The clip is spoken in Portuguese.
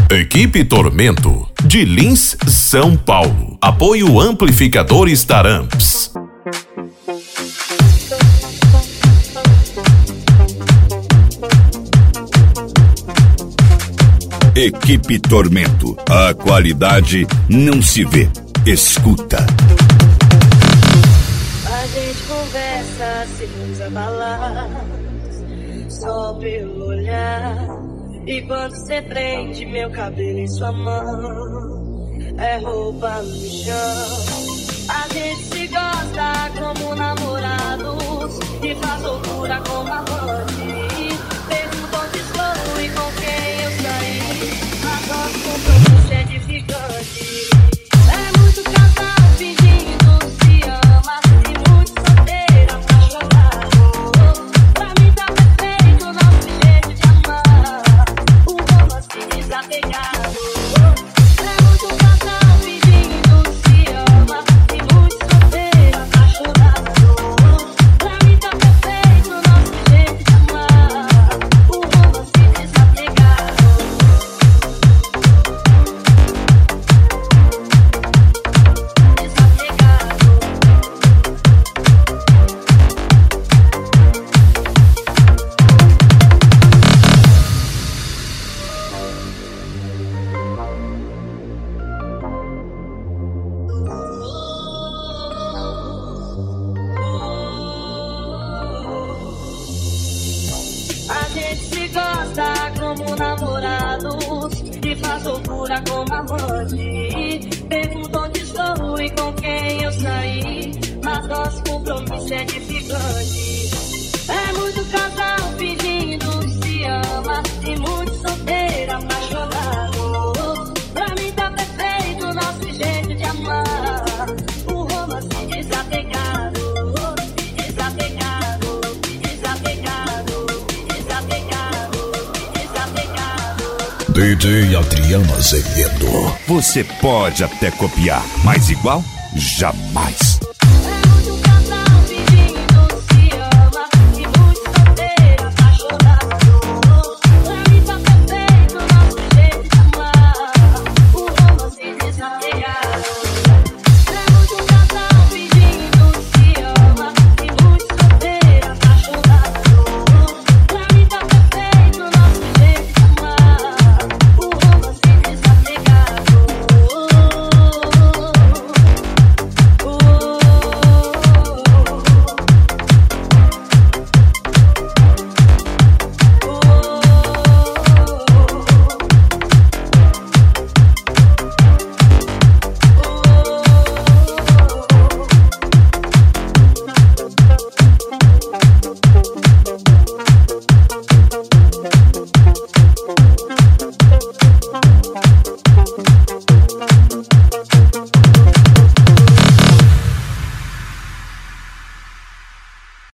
Equipe Tormento, de Lins, São Paulo. Apoio Amplificadores Taramps. Equipe Tormento, a qualidade não se vê, escuta. A gente conversa, se nos abalar, só pelo olhar. E quando cê prende meu cabelo em sua mão, é roupa no chão. A gente se gosta como namorados e faz loucura como amante. Pergunto onde estou e com quem eu saí, mas nosso compromisso é edificante. É muito casal fingindo se ama e muito solteiro apaixonado. Pra mim tá perfeito o nosso jeito de amar, um romance desapegado. É muito casal fingindo se ama e muito solteiro apaixonado. Pra mim tá perfeito o nosso jeito de amar, um romance desapegado. A gente se gosta como namorados e faz loucura como amante. Pergunto onde estou e com quem eu saí, mas nosso compromisso é edificante. É muito casal fingindo se ama e muito solteiro apaixonado. Pra mim tá perfeito o nosso jeito de amar, um romance desapegado, desapegado, desapegado, desapegado, desapegado. DJ Adriano Azevedo. Você pode até copiar, mas igual, jamais. É muito casal fingindo se ama e muito solteiro apaixonado. Pra mim tá perfeito o nosso jeito de amar, um romance desapegado. É muito casal fingindo se ama e muito solteiro apaixonado. Pra mim tá perfeito o nosso jeito de amar, um romance desapegado.